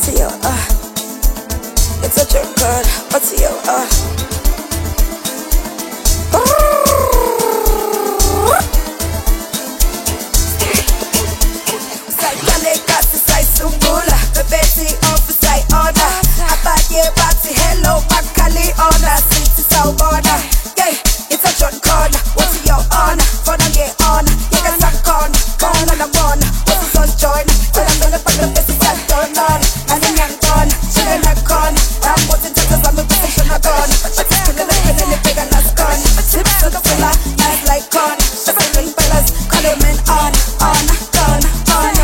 what's your it's such a good, what's your Sai kasi sai sungula, bebesi ofu sai ona. Abaye bati hello makali ona, city sau bona. Yeah, it's a John corner, what's your honor? Fona get on, yeah that's a corner. Corner na bona, what's son join? Tell I'm gonna put the best I don't on. And then I'm gone, chillin' a con. I'm watching just I'm a position a gun. But it's killing the pen and the big and that's gone. Tips of the filler, nice like con. Seven fellas, call him in on, gone, on.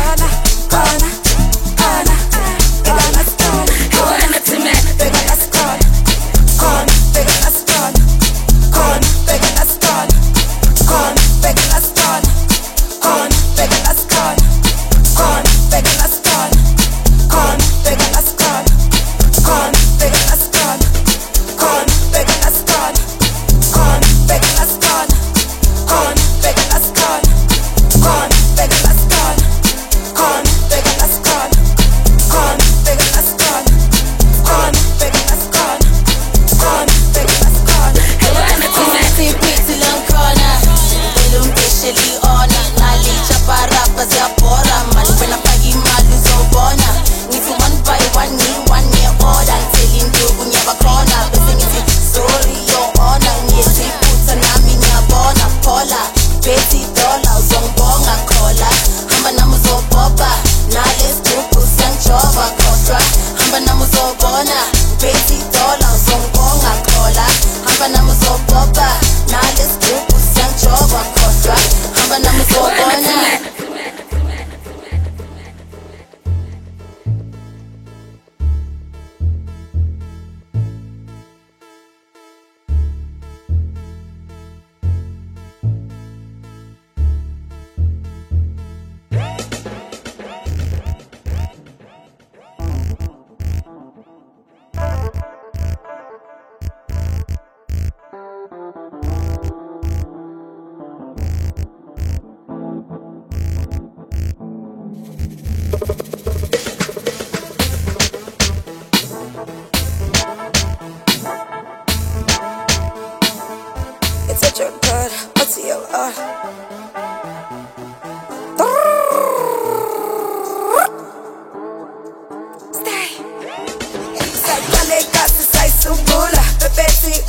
It's such a good, what's your Stay. Sai kasi sai sungula, bebesi